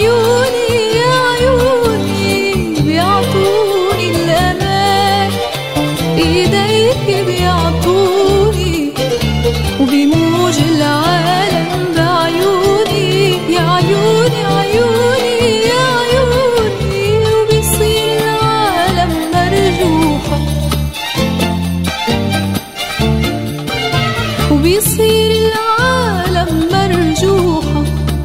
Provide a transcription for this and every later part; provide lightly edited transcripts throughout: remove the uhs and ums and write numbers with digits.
عيوني يا عيوني بيعطوني الأمان، إيديك بيعطوني وبيموج العالم بعيوني. يا عيوني عيوني يا عيوني وبيصير العالم مرجوحة، وبيصير العالم مرجوحة.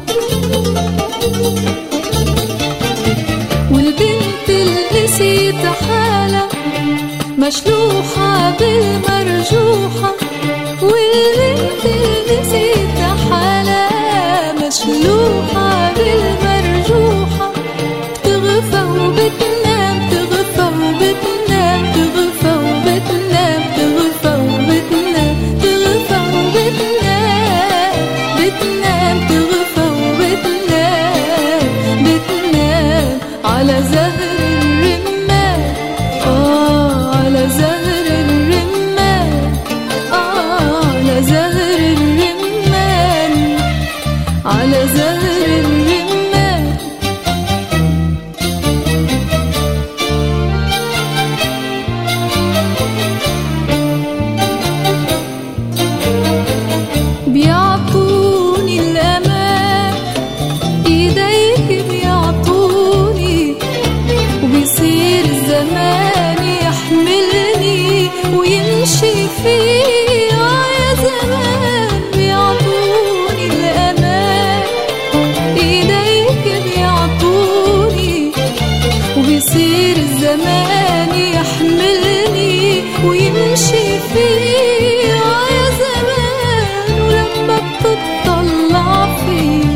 والبنت اللي نسيت حالها مشلوحة بالمرجوحة، والبنت اللي نسيت حالها مشلوحة بالمرجوحة. بتغفى وبتنام تغفى وبتنام تغفى وبتنام تغفى وبتنام تغفى وبتنام بتنام تغفى وبتنام بتنام على زهر الرمان. على زهر الرمان، على زهر الرمان، على زهر الرمان. بيعطوني الأمان، إيديك بيعطوني وبيصير الزمان يحملني ويمشي فيه. يا زمان بيعطوني الأمان، إيديك بيعطوني وبيصير الزمان يحملني ويمشي فيه. يا زمان ولما بتطلع فيه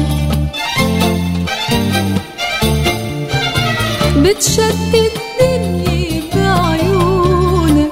بتشتت الدنيا بعيونك،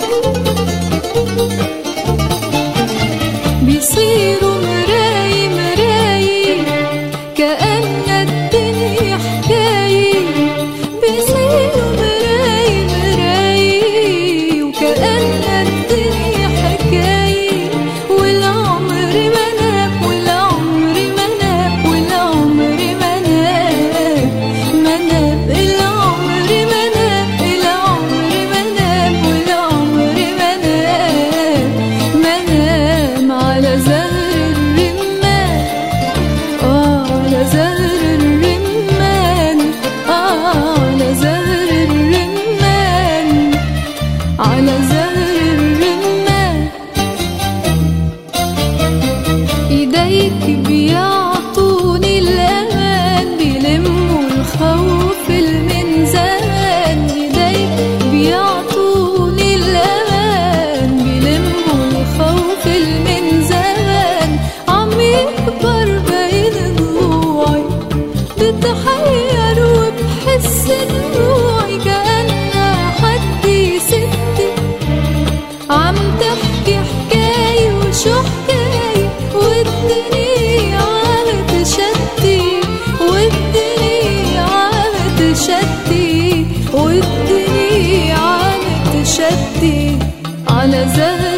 بيصيروا مراي مراي كأن الدنيا حكاية. بيصيروا مراي مراي وكأن الدنيا حكاية. والعمر ما نام والعمر ما نام والعمر ما نام ما نام العمر ما نام العمر ما نام والعمر ما نام ما نام على زهر الرمان. على زهر الرمان، على زهر الرمان، على زهر الرمان. إيديك بيعطوني الأمان، بيلموا الخوف من زمان. إيديك بيعطوني الأمان، بيلموا الخوف من زمان. عم يكبر بين ضلوعي بتحير وبحس دموعي كأنها حدي ستي عم تحكي حكاية وشو حكاية. والدنيا عم تشتي والدنيا عم تشتي والدنيا عم تشتي على زهر